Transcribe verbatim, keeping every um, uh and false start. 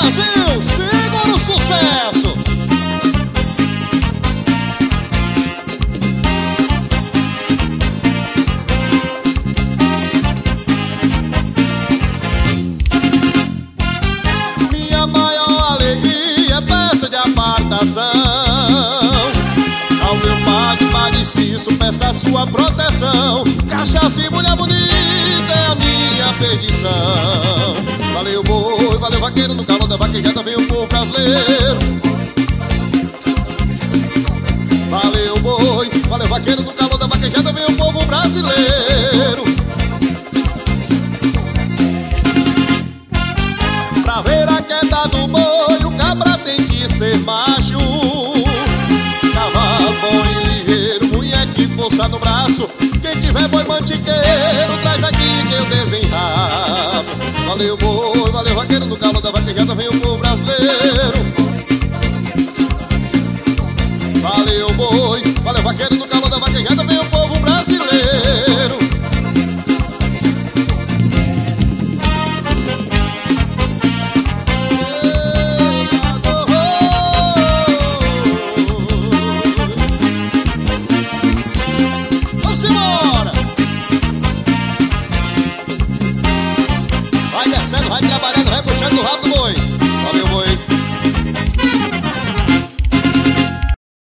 Brasil, segura o sucesso. Minha maior alegria é festa de apartação. Ao meu padre, padre Cício, peça a sua proteção. Cachaça e mulher bonita é a minha perdição. Valeu boi, valeu vaqueiro, no calor da vaquejada vem o povo brasileiro. Valeu boi, valeu vaqueiro, no calor da vaquejada vem o povo brasileiro. Pra ver a queda do boi, o cabra tem que ser macho. Cavalo bom e ligeiro, mulher que força no braço. Quem tiver boi mantiqueiro, traz aqui que eu desenrabo. Valeu boi, valeu vaqueiro, no calor da vaquejada vem o povo brasileiro. Valeu boi, valeu vaqueiro, no calor da vaquejada vem o povo brasileiro. Vamos embora! Vai descendo, vai trabalhando, vai puxando o rabo do boi.